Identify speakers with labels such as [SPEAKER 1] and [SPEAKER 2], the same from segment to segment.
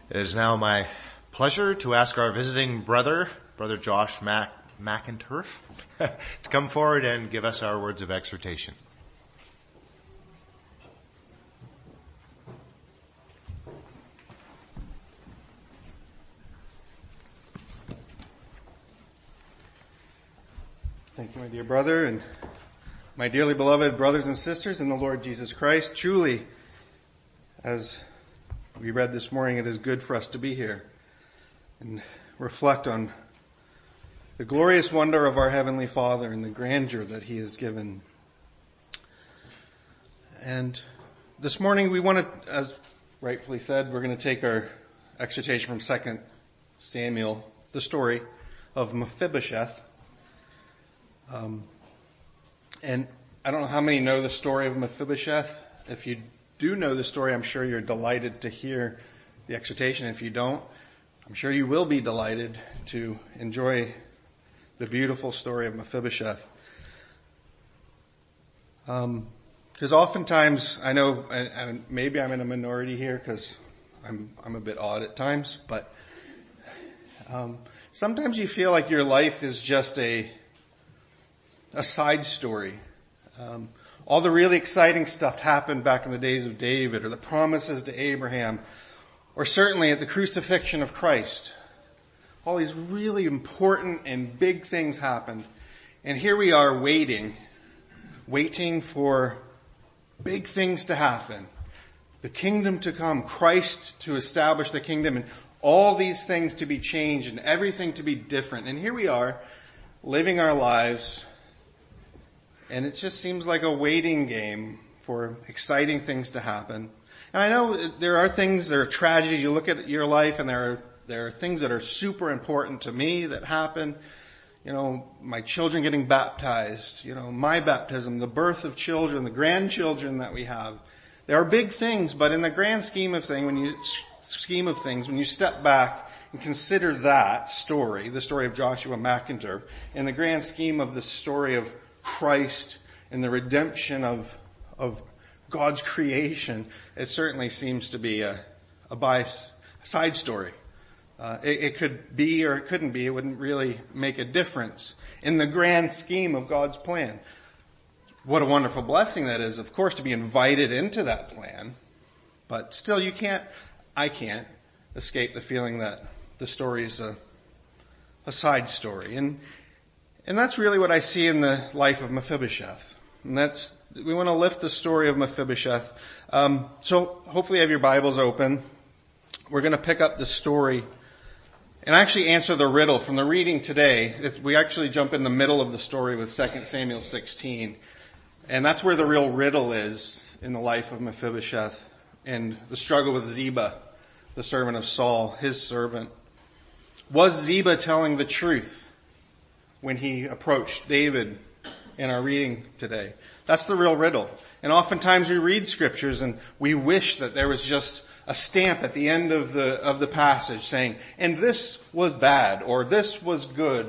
[SPEAKER 1] It is now my pleasure to ask our visiting brother, Brother Josh McInturf, to come forward and give us our words of exhortation.
[SPEAKER 2] Thank you, my dear brother, and my dearly beloved brothers and sisters in the Lord Jesus Christ. Truly, as we read this morning, it is good for us to be here and reflect on the glorious wonder of our Heavenly Father and the grandeur that He has given. And this morning we want to, as rightfully said, we're going to take our exhortation from 2 Samuel, the story of Mephibosheth. And I don't know how many know the story of Mephibosheth. If you do know the story, I'm sure you're delighted to hear the exhortation. If you don't, I'm sure you will be delighted to enjoy the beautiful story of Mephibosheth. Because oftentimes, I know, and maybe I'm in a minority here because I'm a bit odd at times, but sometimes you feel like your life is just a side story. All the really exciting stuff happened back in the days of David, or the promises to Abraham, or certainly at the crucifixion of Christ. All these really important and big things happened. And here we are waiting for big things to happen. The kingdom to come, Christ to establish the kingdom, and all these things to be changed and everything to be different. And here we are living our lives, and it just seems like a waiting game for exciting things to happen. And I know there are tragedies. You look at your life and there are things that are super important to me that happen. You know, my children getting baptized, my baptism, the birth of children, the grandchildren that we have. There are big things, but in the grand scheme of things, when you step back and consider that story, the story of Joshua McInturf, in the grand scheme of the story of Christ and the redemption of God's creation, it certainly seems to be a side story. It could be or it couldn't be. It wouldn't really make a difference in the grand scheme of God's plan. What a wonderful blessing that is, of course, to be invited into that plan. But still, I can't escape the feeling that the story is a side story. And that's really what I see in the life of Mephibosheth. And we want to lift the story of Mephibosheth. So hopefully you have your Bibles open. We're going to pick up the story and actually answer the riddle from the reading today. We actually jump in the middle of the story with 2 Samuel 16. And that's where the real riddle is in the life of Mephibosheth and the struggle with Ziba, the servant of Saul, his servant. Was Ziba telling the truth when he approached David in our reading today? That's the real riddle. And oftentimes we read scriptures and we wish that there was just a stamp at the end of the passage saying, and this was bad, or this was good,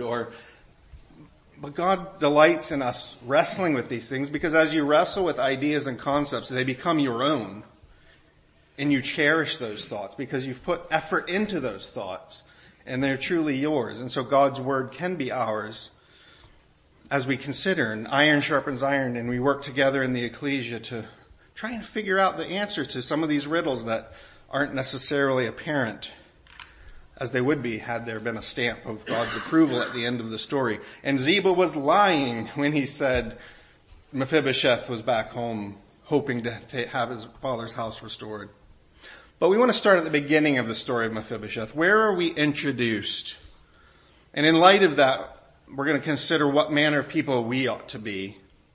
[SPEAKER 2] but God delights in us wrestling with these things, because as you wrestle with ideas and concepts, they become your own. And you cherish those thoughts because you've put effort into those thoughts. And they're truly yours. And so God's word can be ours as we consider. And iron sharpens iron, and we work together in the ecclesia to try and figure out the answers to some of these riddles that aren't necessarily apparent as they would be had there been a stamp of God's approval at the end of the story. And Ziba was lying when he said Mephibosheth was back home hoping to have his father's house restored. But we want to start at the beginning of the story of Mephibosheth. Where are we introduced? And in light of that, we're going to consider what manner of people we ought to be.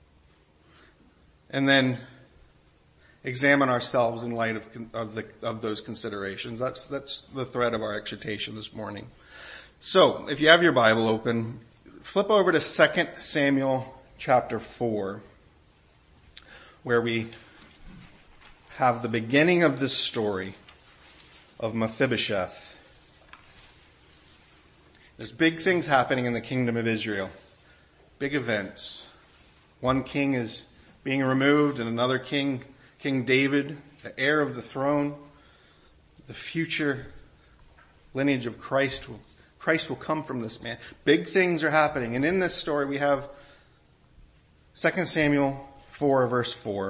[SPEAKER 2] And then examine ourselves in light of those considerations. That's the thread of our exhortation this morning. So, if you have your Bible open, flip over to 2 Samuel chapter 4, where we have the beginning of this story of Mephibosheth. There's big things happening in the kingdom of Israel. Big events. One king is being removed and another king, King David, the heir of the throne, the future lineage of Christ will come from this man. Big things are happening. And in this story we have 2 Samuel 4 verse 4.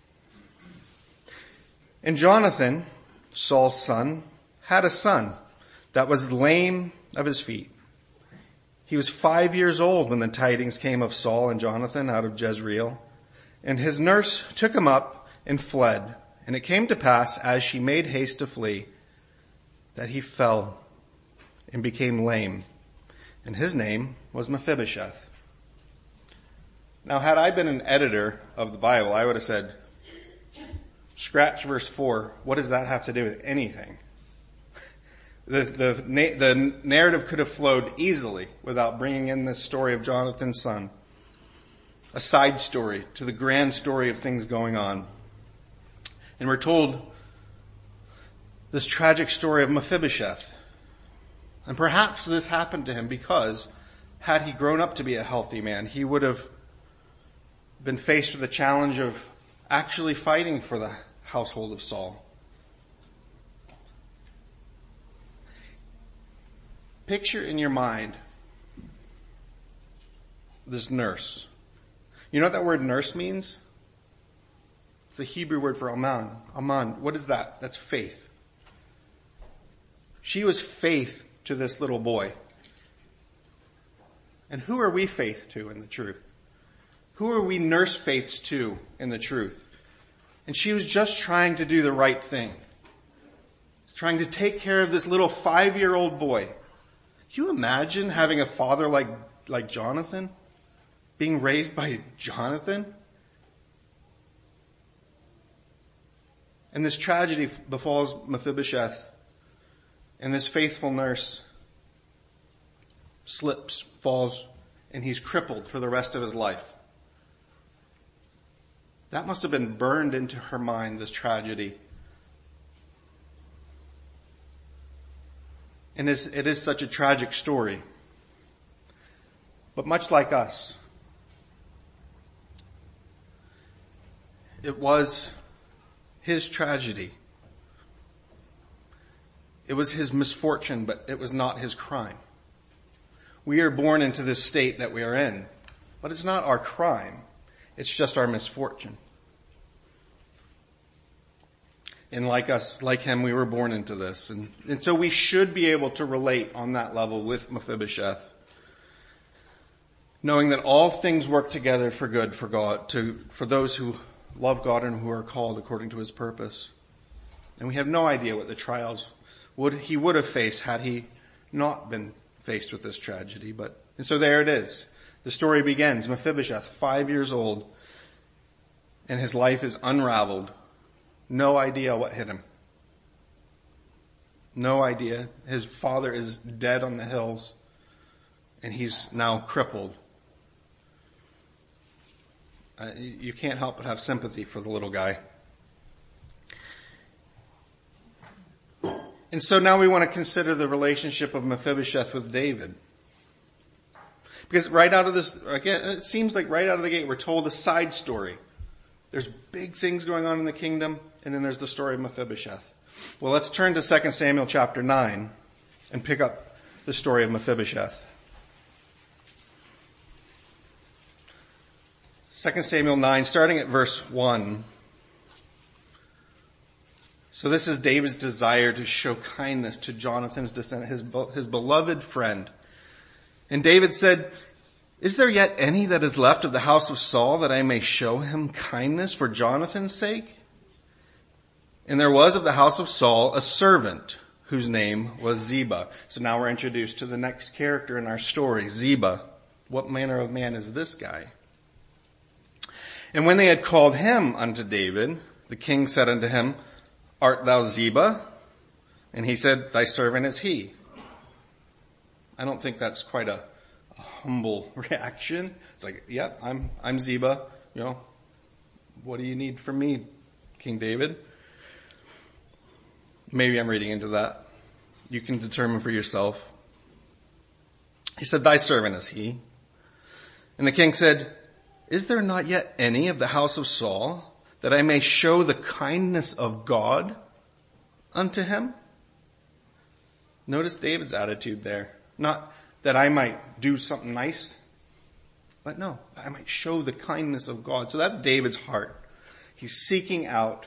[SPEAKER 2] And Jonathan, Saul's son, had a son that was lame of his feet. He was 5 years old when the tidings came of Saul and Jonathan out of Jezreel. And his nurse took him up and fled. And it came to pass, as she made haste to flee, that he fell and became lame. And his name was Mephibosheth. Now, had I been an editor of the Bible, I would have said, scratch verse 4. What does that have to do with anything? The narrative could have flowed easily without bringing in this story of Jonathan's son. A side story to the grand story of things going on. And we're told this tragic story of Mephibosheth. And perhaps this happened to him because had he grown up to be a healthy man, he would have been faced with the challenge of actually fighting for the household of Saul. Picture in your mind this nurse. You know what that word nurse means? It's the Hebrew word for aman. Aman. What is that? That's faith. She was faith to this little boy. And who are we faith to in the truth? Who are we nurse faiths to in the truth? And she was just trying to do the right thing. Trying to take care of this little 5-year-old boy. Can you imagine having a father like Jonathan? Being raised by Jonathan? And this tragedy befalls Mephibosheth. And this faithful nurse slips, falls, and he's crippled for the rest of his life. That must have been burned into her mind, this tragedy. And it is such a tragic story. But much like us, it was his tragedy. It was his misfortune, but it was not his crime. We are born into this state that we are in, but it's not our crime. It's just our misfortune. And like us, like him, we were born into this. And so we should be able to relate on that level with Mephibosheth. Knowing that all things work together for good for God, for those who love God and who are called according to his purpose. And we have no idea what the trials he would have faced had he not been faced with this tragedy. And so there it is. The story begins. Mephibosheth, 5 years old, and his life is unraveled. No idea what hit him. No idea. His father is dead on the hills, and he's now crippled. You can't help but have sympathy for the little guy. And so now we want to consider the relationship of Mephibosheth with David. Because right out of this, again, it seems like right out of the gate we're told a side story. There's big things going on in the kingdom, and then there's the story of Mephibosheth. Well, let's turn to 2 Samuel chapter 9 and pick up the story of Mephibosheth. 2 Samuel 9, starting at verse 1. So this is David's desire to show kindness to Jonathan's descendant, his beloved friend. And David said, "Is there yet any that is left of the house of Saul that I may show him kindness for Jonathan's sake?" And there was of the house of Saul a servant whose name was Ziba. So now we're introduced to the next character in our story, Ziba. What manner of man is this guy? And when they had called him unto David, the king said unto him, "Art thou Ziba?" And he said, "Thy servant is he." I don't think that's quite a humble reaction. It's like, yep, I'm Ziba. You know, what do you need from me, King David? Maybe I'm reading into that. You can determine for yourself. He said, "Thy servant is he." And the king said, "Is there not yet any of the house of Saul that I may show the kindness of God unto him?" Notice David's attitude there. Not that I might do something nice, but no, that I might show the kindness of God. So that's David's heart. He's seeking out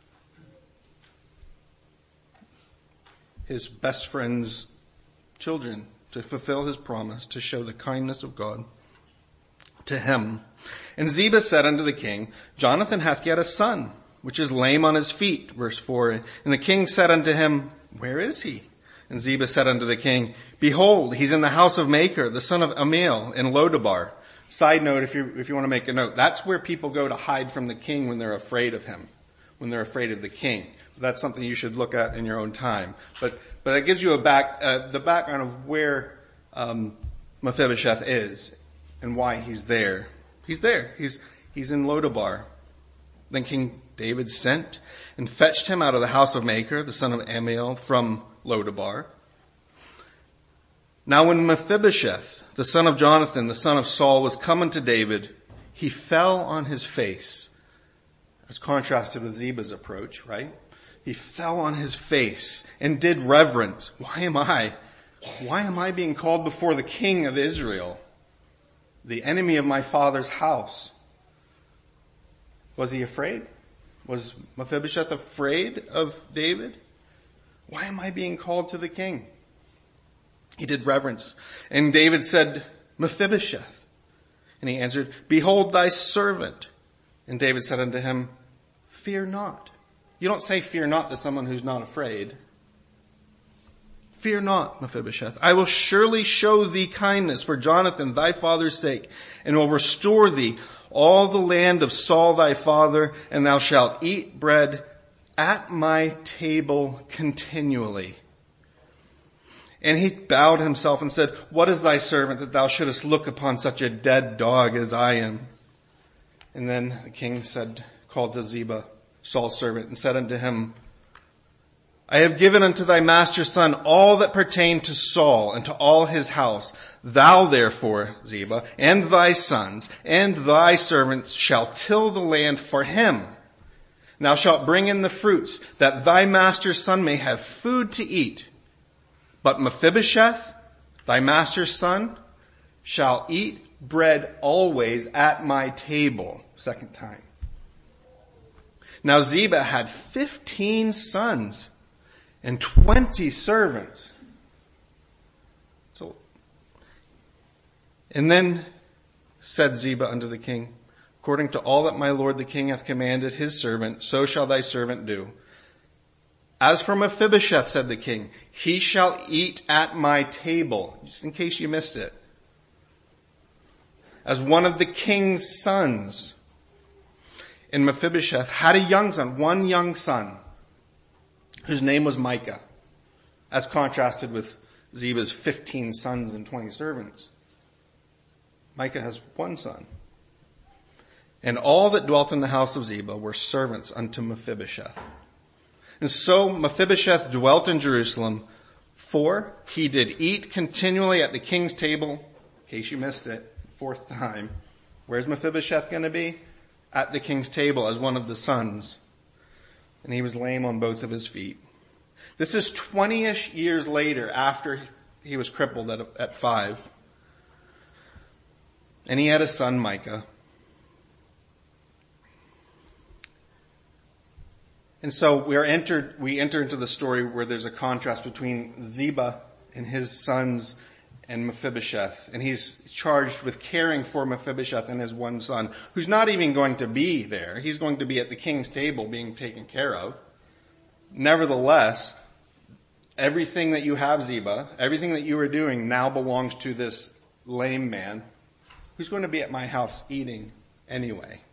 [SPEAKER 2] his best friend's children to fulfill his promise, to show the kindness of God to him. And Ziba said unto the king, Jonathan hath yet a son, which is lame on his feet. Verse 4. And the king said unto him, where is he? And Ziba said unto the king, behold, he's in the house of Machir, the son of Amiel, in Lodabar. Side note, if you want to make a note, that's where people go to hide from the king when they're afraid of him, when they're afraid of the king. That's something you should look at in your own time. But it gives you the background of where Mephibosheth is and why he's there. He's there. He's in Lodabar. Then King David sent and fetched him out of the house of Machir, the son of Amiel, from Lodabar. Now when Mephibosheth, the son of Jonathan, the son of Saul, was come unto David, he fell on his face, as contrasted with Ziba's approach, right? He fell on his face and did reverence. Why am I being called before the king of Israel, the enemy of my father's house? Was he afraid? Was Mephibosheth afraid of David? Why am I being called to the king? He did reverence. And David said, Mephibosheth. And he answered, behold thy servant. And David said unto him, fear not. You don't say fear not to someone who's not afraid. Fear not, Mephibosheth. I will surely show thee kindness for Jonathan thy father's sake, and will restore thee all the land of Saul thy father, and thou shalt eat bread at my table continually. And he bowed himself and said, what is thy servant that thou shouldest look upon such a dead dog as I am? And then the king called to Ziba, Saul's servant, and said unto him, I have given unto thy master's son all that pertained to Saul and to all his house. Thou therefore, Ziba, and thy sons, and thy servants shall till the land for him. Thou shalt bring in the fruits, that thy master's son may have food to eat. But Mephibosheth, thy master's son, shall eat bread always at my table. Second time. Now Ziba had 15 sons and 20 servants. And then said Ziba unto the king, according to all that my lord the king hath commanded his servant, so shall thy servant do. As for Mephibosheth, said the king, he shall eat at my table, just in case you missed it, as one of the king's sons. And Mephibosheth had a young son, one young son, whose name was Micah, as contrasted with Ziba's 15 sons and 20 servants. Micah has one son. And all that dwelt in the house of Ziba were servants unto Mephibosheth. And so Mephibosheth dwelt in Jerusalem, for he did eat continually at the king's table. In case you missed it, fourth time. Where's Mephibosheth going to be? At the king's table as one of the sons. And he was lame on both of his feet. This is 20-ish years later after he was crippled at 5. And he had a son, Micah. And so we enter into the story where there's a contrast between Ziba and his sons and Mephibosheth. And he's charged with caring for Mephibosheth and his one son, who's not even going to be there. He's going to be at the king's table being taken care of. Nevertheless, everything that you have, Ziba, everything that you are doing now belongs to this lame man who's going to be at my house eating anyway.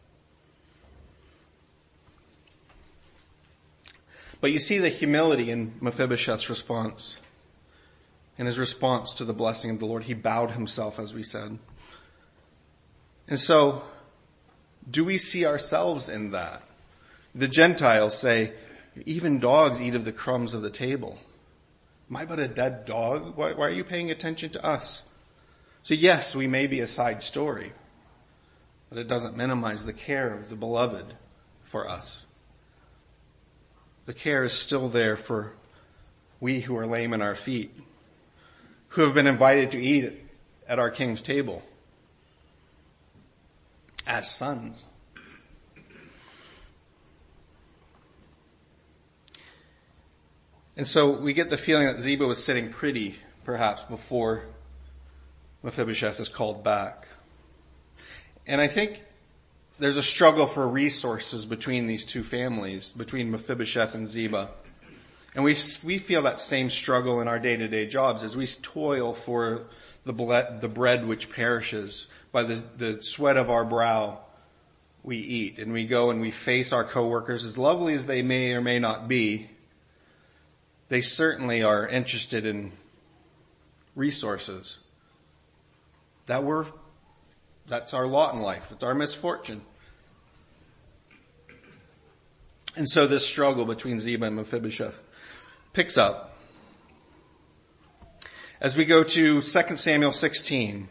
[SPEAKER 2] But you see the humility in Mephibosheth's response. In his response to the blessing of the Lord, he bowed himself, as we said. And so, do we see ourselves in that? The Gentiles say, even dogs eat of the crumbs of the table. Am I but a dead dog? Why are you paying attention to us? So yes, we may be a side story, but it doesn't minimize the care of the beloved for us. The care is still there for we who are lame in our feet, who have been invited to eat at our king's table as sons. And so we get the feeling that Ziba was sitting pretty, perhaps, before Mephibosheth is called back. And I think there's a struggle for resources between these two families, between Mephibosheth and Ziba. And we feel that same struggle in our day-to-day jobs as we toil for the bread which perishes. By the sweat of our brow we eat. And we go and we face our coworkers, as lovely as they may or may not be. They certainly are interested in resources. That's our lot in life. It's our misfortune. And so this struggle between Ziba and Mephibosheth picks up as we go to 2 Samuel 16.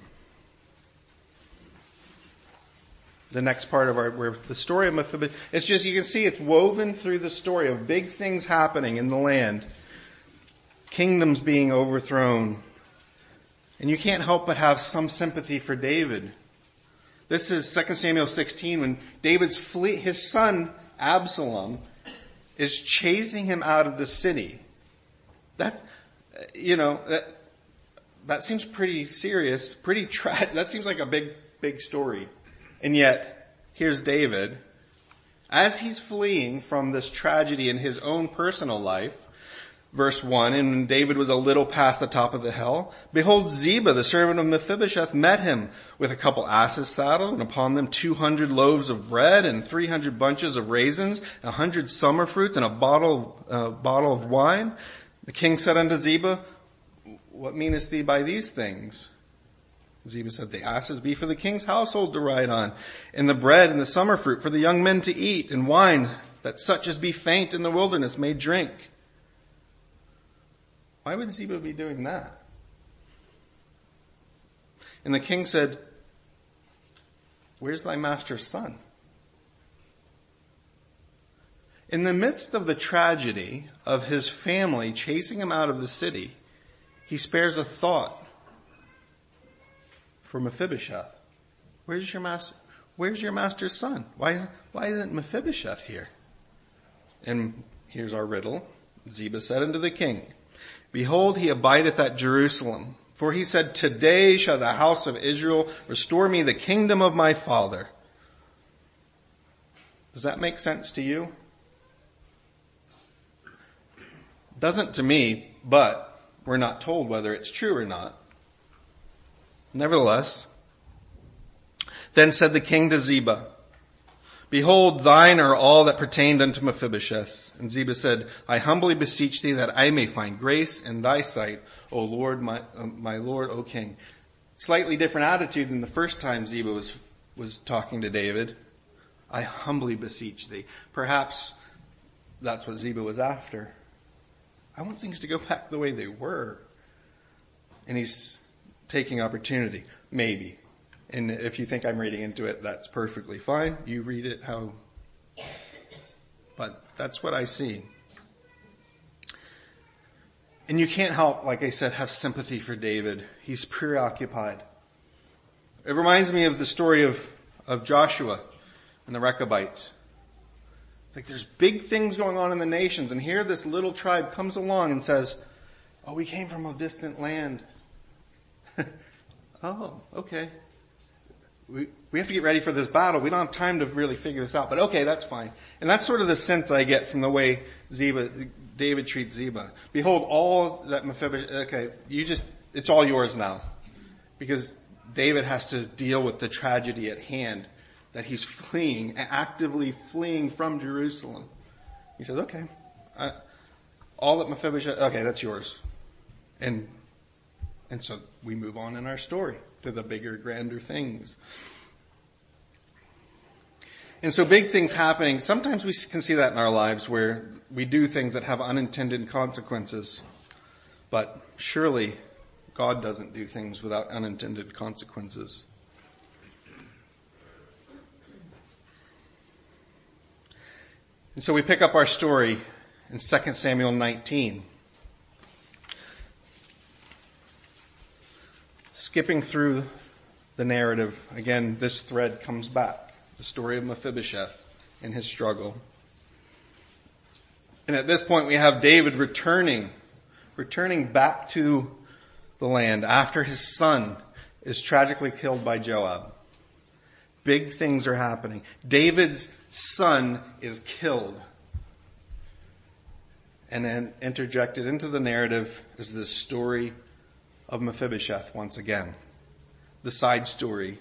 [SPEAKER 2] The next part of where the story of Mephibosheth, it's just, you can see it's woven through the story of big things happening in the land. Kingdoms being overthrown. And you can't help but have some sympathy for David. This is 2 Samuel 16 when David's his son Absalom is chasing him out of the city. That seems pretty serious, pretty tragic. That seems like a big story. And yet, here's David, as he's fleeing from this tragedy in his own personal life. Verse 1, and when David was a little past the top of the hill, behold, Ziba, the servant of Mephibosheth, met him with a couple asses saddled, and upon them 200 loaves of bread, and 300 bunches of raisins, 100 summer fruits, and a bottle of wine. The king said unto Ziba, what meanest thee by these things? Ziba said, the asses be for the king's household to ride on, and the bread and the summer fruit for the young men to eat, and wine, that such as be faint in the wilderness may drink. Why would Ziba be doing that? And the king said, where's thy master's son? In the midst of the tragedy of his family chasing him out of the city, he spares a thought for Mephibosheth. Where's your master's son? Why isn't Mephibosheth here? And here's our riddle. Ziba said unto the king, behold, he abideth at Jerusalem. For he said, today shall the house of Israel restore me the kingdom of my father. Does that make sense to you? Doesn't to me, but we're not told whether it's true or not. Nevertheless, then said the king to Ziba, behold, thine are all that pertained unto Mephibosheth. And Ziba said, I humbly beseech thee that I may find grace in thy sight, O Lord, my Lord, O king. Slightly different attitude than the first time Ziba was talking to David. I humbly beseech thee. Perhaps that's what Ziba was after. I want things to go back the way they were. And he's taking opportunity. Maybe. And if you think I'm reading into it, that's perfectly fine. You read it how... But that's what I see. And you can't help, like I said, have sympathy for David. He's preoccupied. It reminds me of the story of Joshua and the Rechabites. It's like there's big things going on in the nations, and here this little tribe comes along and says, oh, we came from a distant land. Oh, okay. We have to get ready for this battle. We don't have time to really figure this out, but okay, that's fine. And that's sort of the sense I get from the way David treats Ziba. Behold, all that Mephibosheth, okay, it's all yours now. Because David has to deal with the tragedy at hand, that he's actively fleeing from Jerusalem. He says, okay, all that Mephibosheth, okay, that's yours. And so we move on in our story to the bigger, grander things. And so big things happening, sometimes we can see that in our lives where we do things that have unintended consequences. But surely God doesn't do things without unintended consequences. And so we pick up our story in 2 Samuel 19. skipping through the narrative, again, this thread comes back. The story of Mephibosheth and his struggle. And at this point we have David returning back to the land after his son is tragically killed by Joab. Big things are happening. David's son is killed. And then interjected into the narrative is this story of Mephibosheth once again. The side story.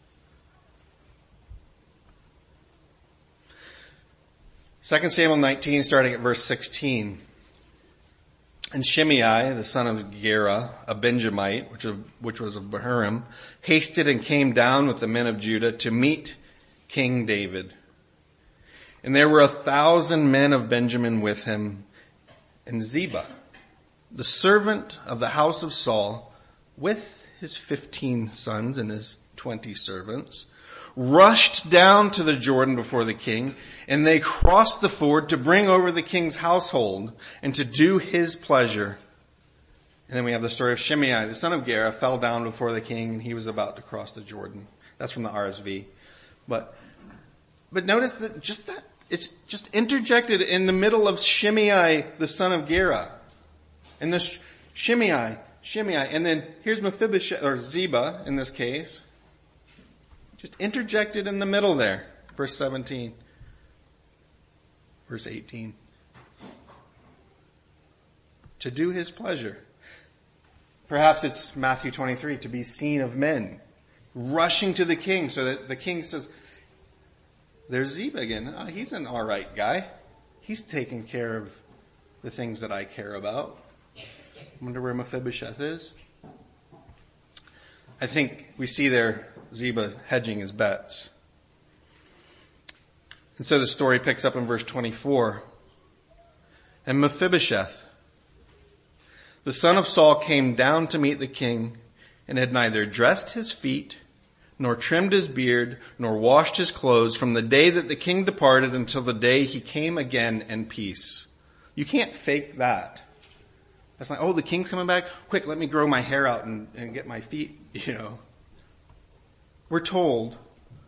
[SPEAKER 2] 2 Samuel 19, starting at verse 16. And Shimei, the son of Gera, a Benjamite, which was of Bahurim, hasted and came down with the men of Judah to meet King David. And there were 1,000 men of Benjamin with him, and Ziba, the servant of the house of Saul, with his 15 sons and his 20 servants, rushed down to the Jordan before the king, and they crossed the ford to bring over the king's household and to do his pleasure. And then we have the story of Shimei, the son of Gera, fell down before the king, and he was about to cross the Jordan. That's from the RSV. But notice that it's just interjected in the middle of Shimei, the son of Gera. And this Shimei, and then here's Mephibosheth, or Ziba in this case. Just interjected in the middle there. Verse 17. Verse 18. To do his pleasure. Perhaps it's Matthew 23, to be seen of men. Rushing to the king so that the king says, there's Ziba again. Oh, he's an alright guy. He's taking care of the things that I care about. Wonder where Mephibosheth is. I think we see there Ziba hedging his bets. And so the story picks up in verse 24. And Mephibosheth, the son of Saul, came down to meet the king and had neither dressed his feet, nor trimmed his beard, nor washed his clothes from the day that the king departed until the day he came again in peace. You can't fake that. That's like, oh, the king's coming back? Quick, let me grow my hair out and get my feet, We're told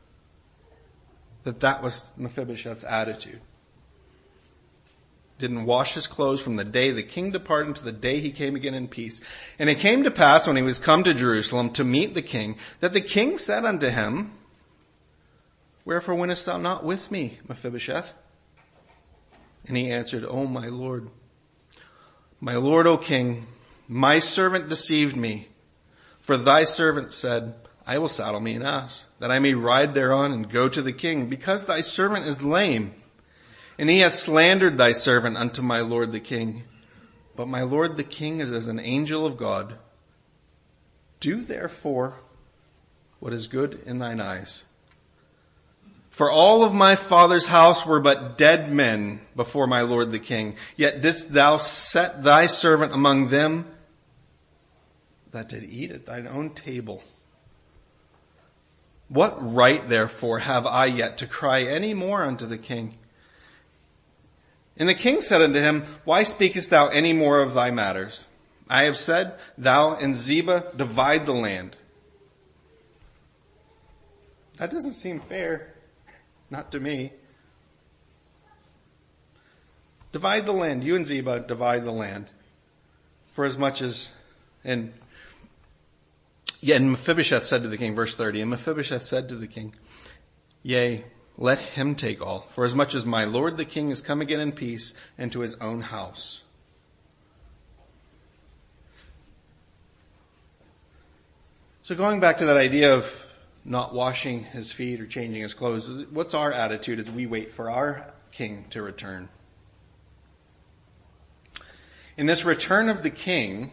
[SPEAKER 2] that was Mephibosheth's attitude. Didn't wash his clothes from the day the king departed to the day he came again in peace. And it came to pass when he was come to Jerusalem to meet the king, that the king said unto him, Wherefore wentest thou not with me, Mephibosheth? And he answered, O my Lord, O king, my servant deceived me. For thy servant said, I will saddle me an ass, that I may ride thereon and go to the king, because thy servant is lame. And he hath slandered thy servant unto my lord the king. But my lord the king is as an angel of God. Do therefore what is good in thine eyes. For all of my father's house were but dead men before my lord the king. Yet didst thou set thy servant among them that did eat at thine own table. What right therefore have I yet to cry any more unto the king? And the king said unto him, Why speakest thou any more of thy matters? I have said, thou and Ziba divide the land. That doesn't seem fair. Not to me. Divide the land. You and Ziba divide the land. For as much as, and Mephibosheth said to the king, verse 30, and Mephibosheth said to the king, Yea, let him take all, for as much as my lord the king is come again in peace and to his own house. So going back to that idea of not washing his feet or changing his clothes, what's our attitude as we wait for our king to return? In this return of the king,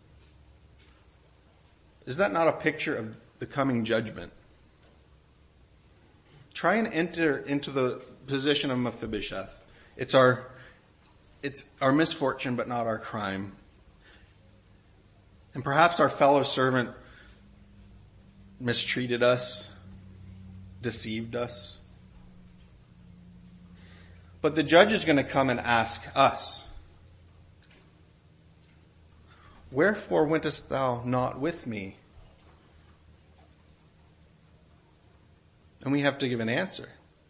[SPEAKER 2] is that not a picture of the coming judgment? Try and enter into the position of Mephibosheth. It's our misfortune, but not our crime. And perhaps our fellow servant mistreated us, deceived us. But the judge is going to come and ask us, Wherefore wentest thou not with me, And we have to give an answer.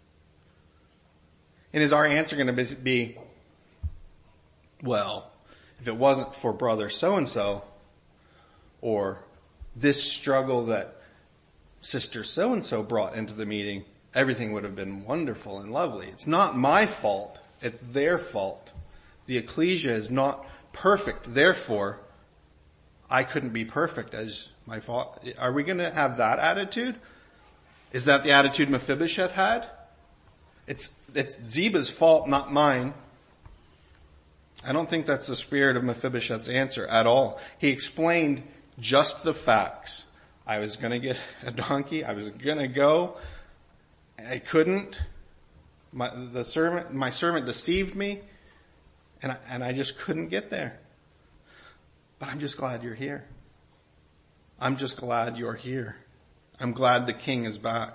[SPEAKER 2] And is our answer going to be, well, if it wasn't for brother so-and-so, or this struggle that sister so-and-so brought into the meeting, everything would have been wonderful and lovely. It's not my fault. It's their fault. The ecclesia is not perfect. Therefore, I couldn't be perfect as my fault. Are we going to have that attitude? Is that the attitude Mephibosheth had? It's Ziba's fault, not mine. I don't think that's the spirit of Mephibosheth's answer at all. He explained just the facts. I was going to get a donkey. I was going to go. I couldn't. My servant deceived me, and I just couldn't get there. But I'm just glad you're here. I'm just glad you're here. I'm glad the king is back.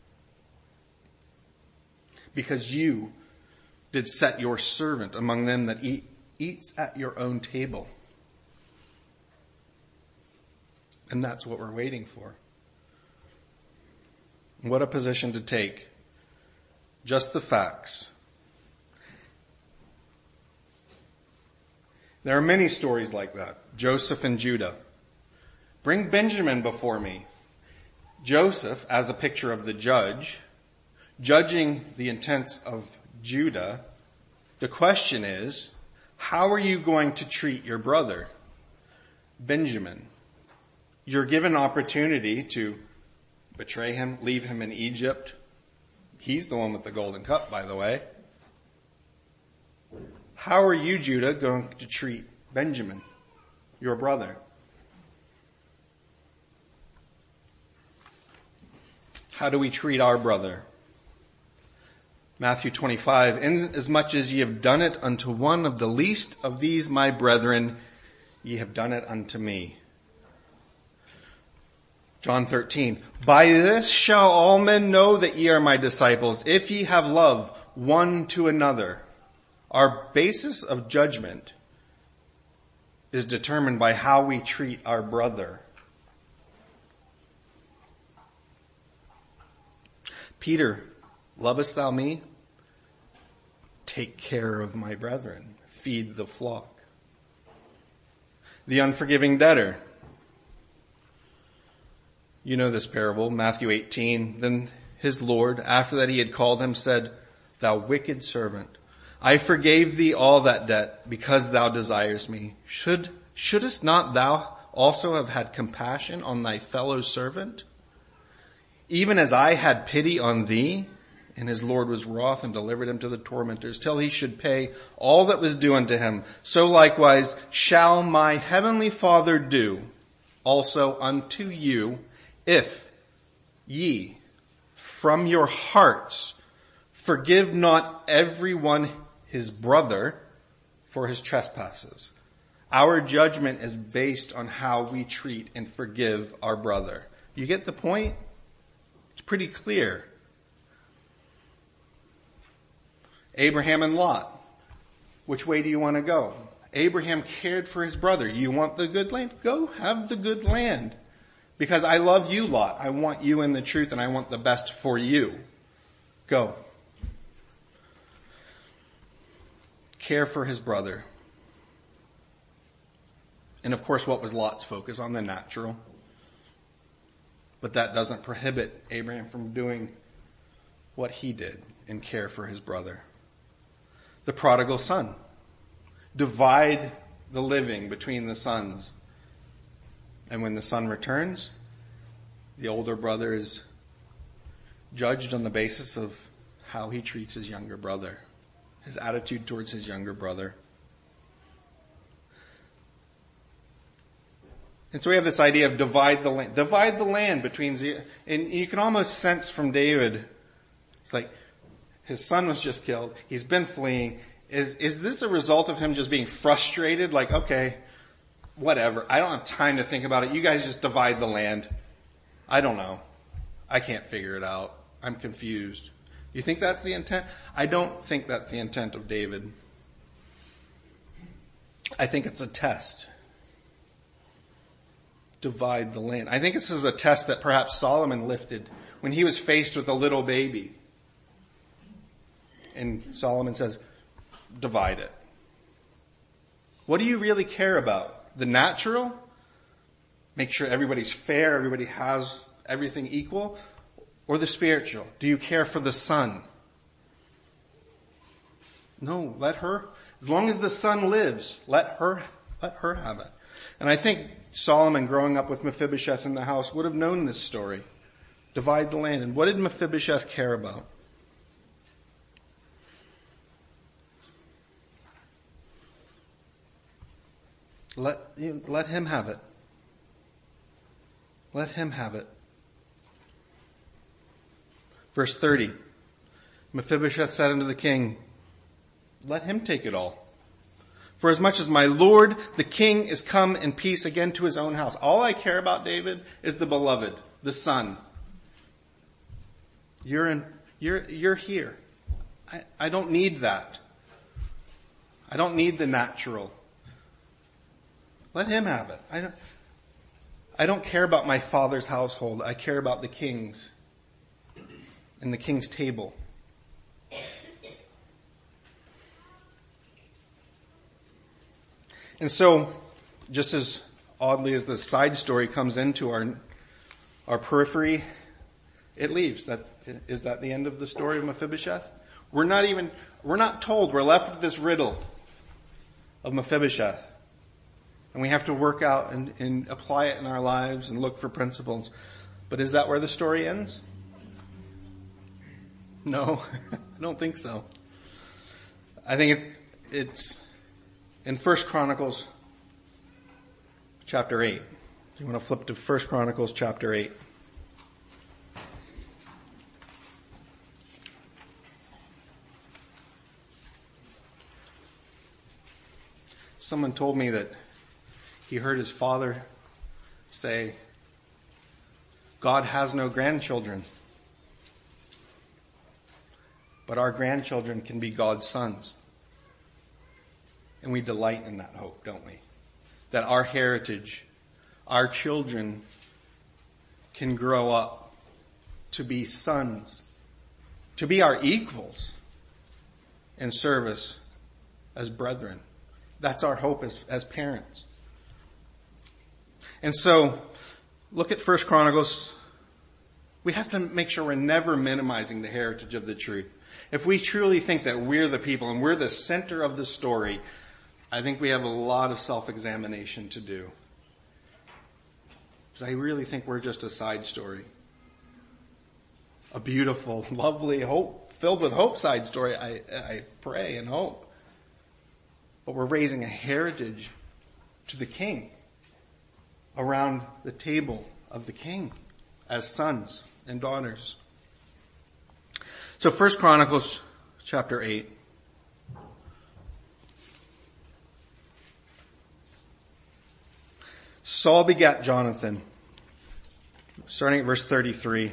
[SPEAKER 2] Because you did set your servant among them that eats at your own table. And that's what we're waiting for. What a position to take. Just the facts. There are many stories like that. Joseph and Judah. Bring Benjamin before me. Joseph, as a picture of the judge, judging the intents of Judah. The question is, how are you going to treat your brother, Benjamin? You're given opportunity to betray him, leave him in Egypt. He's the one with the golden cup, by the way. How are you, Judah, going to treat Benjamin, your brother? How do we treat our brother? Matthew 25, inasmuch as ye have done it unto one of the least of these my brethren, ye have done it unto me. John 13, by this shall all men know that ye are my disciples, if ye have love one to another. Our basis of judgment is determined by how we treat our brother. Peter, lovest thou me? Take care of my brethren. Feed the flock. The unforgiving debtor. You know this parable, Matthew 18. Then his Lord, after that he had called him, said, Thou wicked servant, I forgave thee all that debt because thou desirest me. Shouldest not thou also have had compassion on thy fellow servant, even as I had pity on thee? And his Lord was wroth and delivered him to the tormentors till he should pay all that was due unto him. So likewise shall my heavenly Father do also unto you, if ye from your hearts forgive not every one his brother for his trespasses. Our judgment is based on how we treat and forgive our brother. You get the point? It's pretty clear. Abraham and Lot. Which way do you want to go? Abraham cared for his brother. You want the good land? Go have the good land. Because I love you, Lot. I want you in the truth and I want the best for you. Go. Care for his brother. And of course, what was Lot's focus? On the natural. But that doesn't prohibit Abraham from doing what he did and care for his brother. The prodigal son. Divide the living between the sons. And when the son returns, the older brother is judged on the basis of how he treats his younger brother, his attitude towards his younger brother. And so we have this idea of divide the land. Divide the land between, and you can almost sense from David, it's like his son was just killed. He's been fleeing. Is this a result of him just being frustrated? Like, okay, whatever. I don't have time to think about it. You guys just divide the land. I don't know. I can't figure it out. I'm confused. You think that's the intent? I don't think that's the intent of David. I think it's a test. divide the land. I think this is a test that perhaps Solomon lifted when he was faced with a little baby. And Solomon says, divide it. What do you really care about? The natural? Make sure everybody's fair, everybody has everything equal? Or the spiritual? Do you care for the son? No, let her, as long as the son lives, let her have it. And I think Solomon, growing up with Mephibosheth in the house, would have known this story. Divide the land. And what did Mephibosheth care about? Let him have it. Let him have it. Verse 30. Mephibosheth said unto the king, let him take it all. For as much as my lord, the king, is come in peace again to his own house. All I care about, David, is the beloved, the son. You're here. I don't need that. I don't need the natural. Let him have it. I don't care about my father's household. I care about the king's and the king's table. And so, just as oddly as the side story comes into our periphery, it leaves. Is that the end of the story of Mephibosheth? We're not told. We're left with this riddle of Mephibosheth. And we have to work out and apply it in our lives and look for principles. But is that where the story ends? No, I don't think so. I think it's in 1 Chronicles chapter 8. You want to flip to 1 Chronicles chapter 8. Someone told me that he heard his father say, God has no grandchildren, but our grandchildren can be God's sons. And we delight in that hope, don't we? That our heritage, our children can grow up to be sons, to be our equals in service as brethren. That's our hope as parents. And so, look at 1 Chronicles. We have to make sure we're never minimizing the heritage of the truth. If we truly think that we're the people and we're the center of the story, I think we have a lot of self-examination to do. Because I really think we're just a side story. A beautiful, lovely, hope, filled with hope side story, I pray and hope. But we're raising a heritage to the king around the table of the king as sons and daughters. So 1 Chronicles chapter 8. Saul begat Jonathan. Starting at verse 33.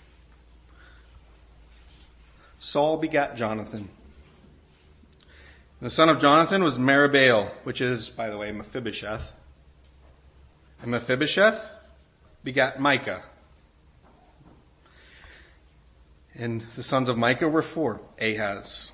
[SPEAKER 2] Saul begat Jonathan. The son of Jonathan was Meribaal, which is, by the way, Mephibosheth. And Mephibosheth begat Micah. And the sons of Micah were 4. Ahaz.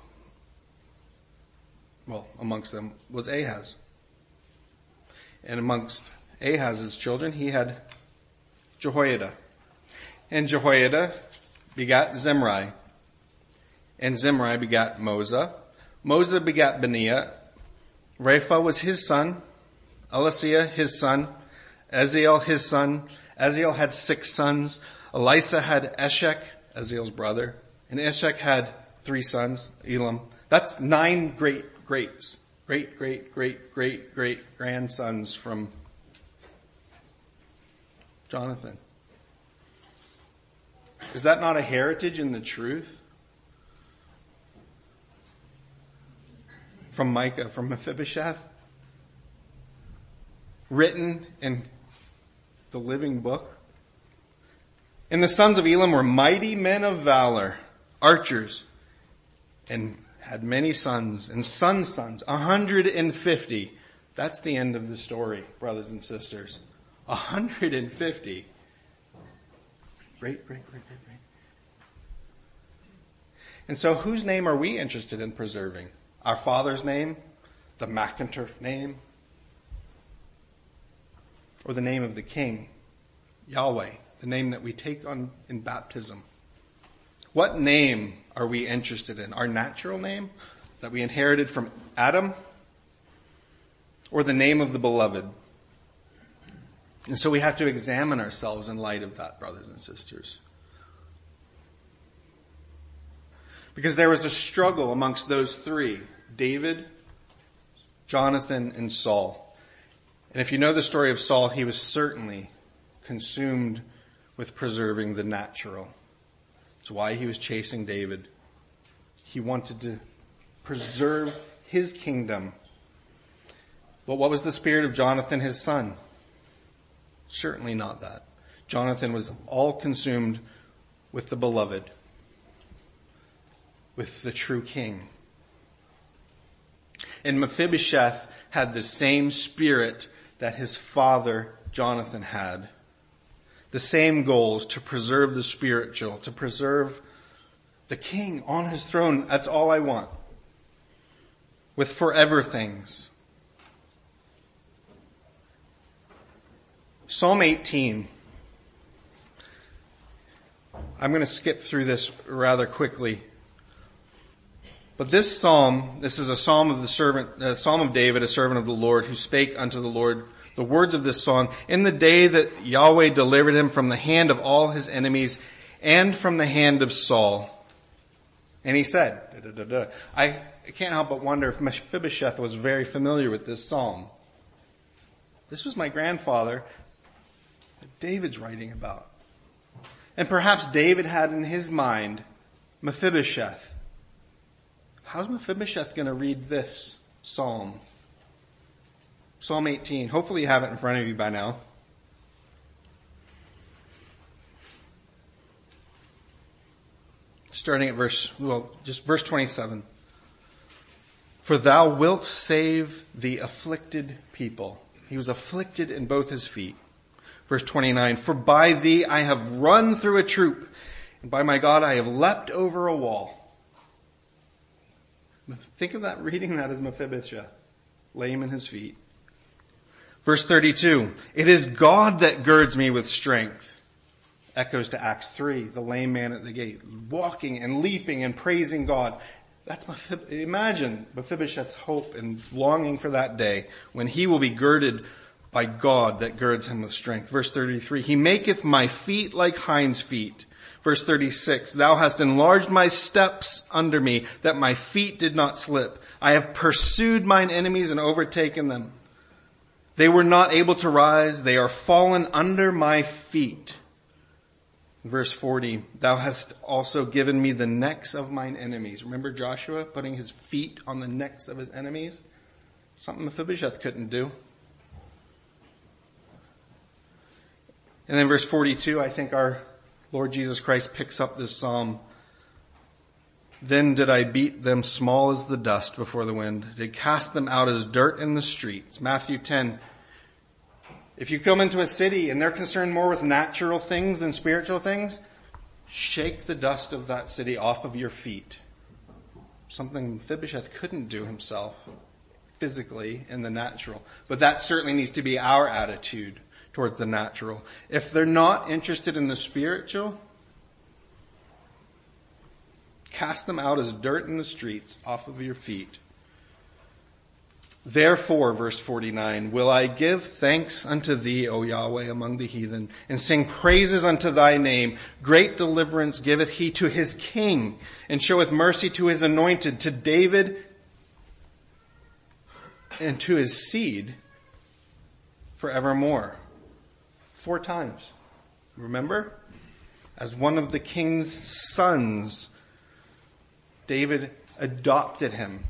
[SPEAKER 2] Well, amongst them was Ahaz. And amongst Ahaz's children, he had Jehoiada. And Jehoiada begat Zimri. And Zimri begat Moza. Moza begat Beniah. Rapha was his son. Elishah his son. Eziel his son. Eziel had 6 sons. Elisha had Eshek, Eziel's brother. And Eshek had 3 sons, Elam. That's 9 great-grandsons from Jonathan. Is that not a heritage in the truth? From Micah, from Mephibosheth? Written in the living book. And the sons of Elam were mighty men of valor, archers, and had many sons and sons, 150. That's the end of the story, brothers and sisters. 150. Great. And so whose name are we interested in preserving? Our father's name? The McInturf name? Or the name of the King? Yahweh, the name that we take on in baptism. What name are we interested in? Our natural name that we inherited from Adam? Or the name of the beloved? And so we have to examine ourselves in light of that, brothers and sisters. Because there was a struggle amongst those three, David, Jonathan, and Saul. And if you know the story of Saul, he was certainly consumed with preserving the natural. That's why he was chasing David. He wanted to preserve his kingdom. But what was the spirit of Jonathan, his son? Certainly not that. Jonathan was all consumed with the beloved, with the true king. And Mephibosheth had the same spirit that his father Jonathan had. The same goals, to preserve the spiritual, to preserve the king on his throne. That's all I want. With forever things. Psalm 18. I'm going to skip through this rather quickly. But this psalm, this is a psalm of Psalm of David, a servant of the Lord, who spake unto the Lord the words of this song in the day that Yahweh delivered him from the hand of all his enemies and from the hand of Saul. And he said, I can't help but wonder if Mephibosheth was very familiar with this psalm. This was my grandfather that David's writing about. And perhaps David had in his mind Mephibosheth. How's Mephibosheth going to read this psalm? Psalm 18. Hopefully you have it in front of you by now. Starting at verse 27. For thou wilt save the afflicted people. He was afflicted in both his feet. Verse 29. For by thee I have run through a troop, and by my God I have leapt over a wall. Think of that, reading that as Mephibosheth, lame in his feet. Verse 32, it is God that girds me with strength. Echoes to Acts 3, the lame man at the gate, walking and leaping and praising God. Imagine Mephibosheth's hope and longing for that day when he will be girded by God that girds him with strength. Verse 33, he maketh my feet like hinds' feet. Verse 36, thou hast enlarged my steps under me, that my feet did not slip. I have pursued mine enemies and overtaken them. They were not able to rise. They are fallen under my feet. Verse 40, thou hast also given me the necks of mine enemies. Remember Joshua putting his feet on the necks of his enemies? Something Mephibosheth couldn't do. And then verse 42, I think our Lord Jesus Christ picks up this psalm. Then did I beat them small as the dust before the wind, did cast them out as dirt in the streets. Matthew 10. If you come into a city and they're concerned more with natural things than spiritual things, shake the dust of that city off of your feet. Something Mephibosheth couldn't do himself physically in the natural. But that certainly needs to be our attitude toward the natural. If they're not interested in the spiritual, cast them out as dirt in the streets off of your feet. Therefore, verse 49, will I give thanks unto thee, O Yahweh, among the heathen, and sing praises unto thy name. Great deliverance giveth he to his king, and showeth mercy to his anointed, to David and to his seed forevermore. 4 times. Remember? As one of the king's sons, David adopted him.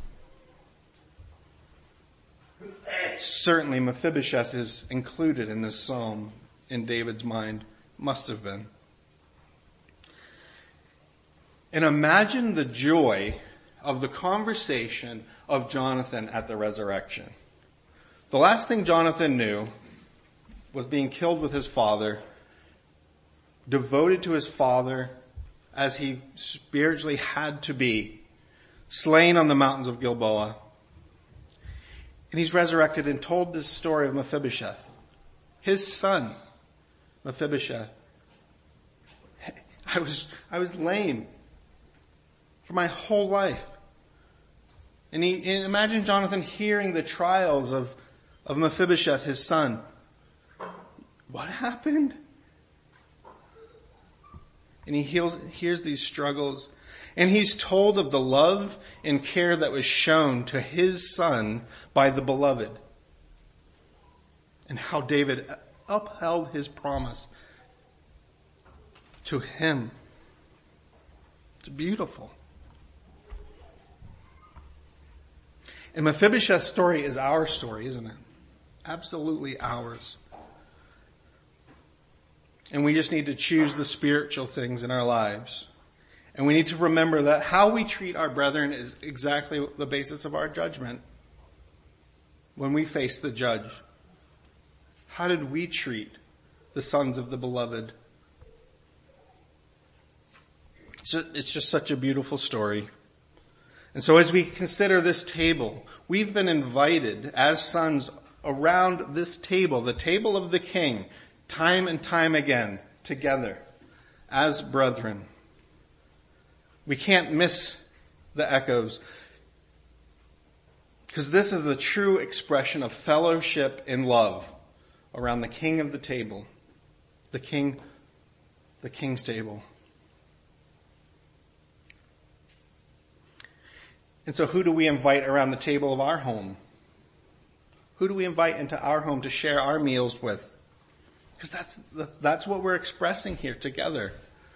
[SPEAKER 2] Certainly Mephibosheth is included in this psalm in David's mind. Must have been. And imagine the joy of the conversation of Jonathan at the resurrection. The last thing Jonathan knew was being killed with his father, devoted to his father as he spiritually had to be, slain on the mountains of Gilboa. And he's resurrected and told this story of Mephibosheth, his son, Mephibosheth. I was lame for my whole life. And imagine Jonathan hearing the trials of Mephibosheth, his son. What happened? And he hears these struggles. And he's told of the love and care that was shown to his son by the beloved. And how David upheld his promise to him. It's beautiful. And Mephibosheth's story is our story, isn't it? Absolutely ours. And we just need to choose the spiritual things in our lives. And we need to remember that how we treat our brethren is exactly the basis of our judgment. When we face the judge, how did we treat the sons of the beloved? It's just such a beautiful story. And so as we consider this table, we've been invited as sons around this table, the table of the King, time and time again, together, as brethren. We can't miss the echoes, because this is the true expression of fellowship in love around the King of the table, the King's table. And so who do we invite around the table of our home? Who do we invite into our home to share our meals with? Because that's what we're expressing here together.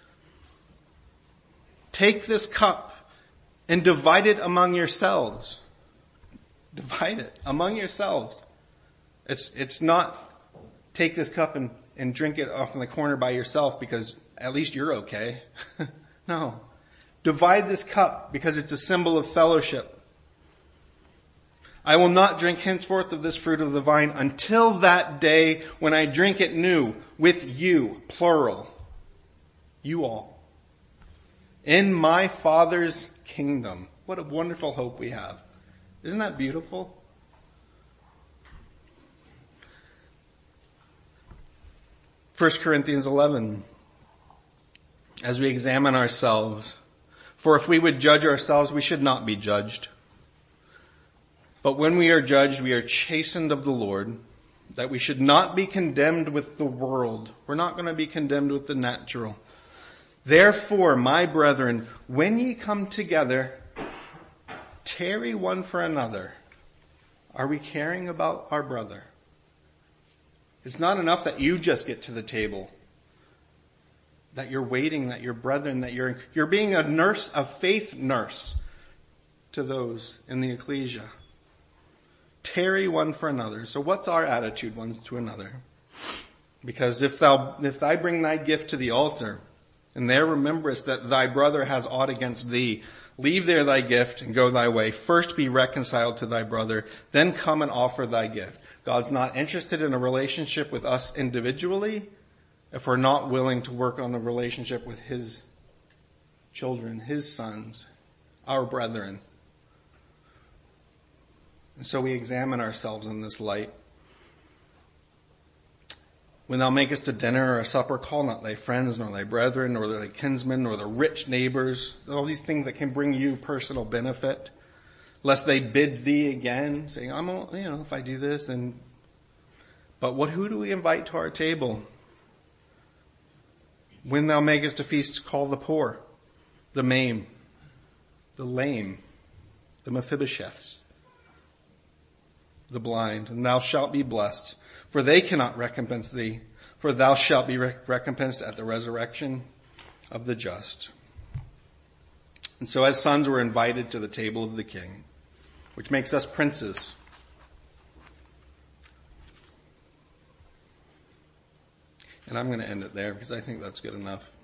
[SPEAKER 2] Take this cup and divide it among yourselves. Divide it among yourselves. It's not take this cup and drink it off in the corner by yourself because at least you're okay. No. Divide this cup because it's a symbol of fellowship. I will not drink henceforth of this fruit of the vine until that day when I drink it new with you, plural, you all, in my Father's kingdom. What a wonderful hope we have. Isn't that beautiful? 1 Corinthians 11, as we examine ourselves. For if we would judge ourselves, we should not be judged. But when we are judged, we are chastened of the Lord, that we should not be condemned with the world. We're not going to be condemned with the natural. Therefore, my brethren, when ye come together, tarry one for another. Are we caring about our brother? It's not enough that you just get to the table. That you're waiting, that you're brethren, that you're being a nurse, a faith nurse to those in the ecclesia. Tarry one for another. So what's our attitude one to another? Because if I bring thy gift to the altar, and there rememberest that thy brother has aught against thee, leave there thy gift and go thy way. First be reconciled to thy brother, then come and offer thy gift. God's not interested in a relationship with us individually if we're not willing to work on a relationship with his children, his sons, our brethren. And so we examine ourselves in this light. When thou makest a dinner or a supper, call not thy friends, nor thy brethren, nor thy kinsmen, nor the rich neighbors, all these things that can bring you personal benefit, lest they bid thee again, saying, if I do this, then... But who do we invite to our table? When thou makest a feast, call the poor, the maimed, the lame, the Mephibosheths, the blind, and thou shalt be blessed, for they cannot recompense thee, for thou shalt be recompensed at the resurrection of the just. And so as sons we're invited to the table of the King, which makes us princes. And I'm going to end it there because I think that's good enough.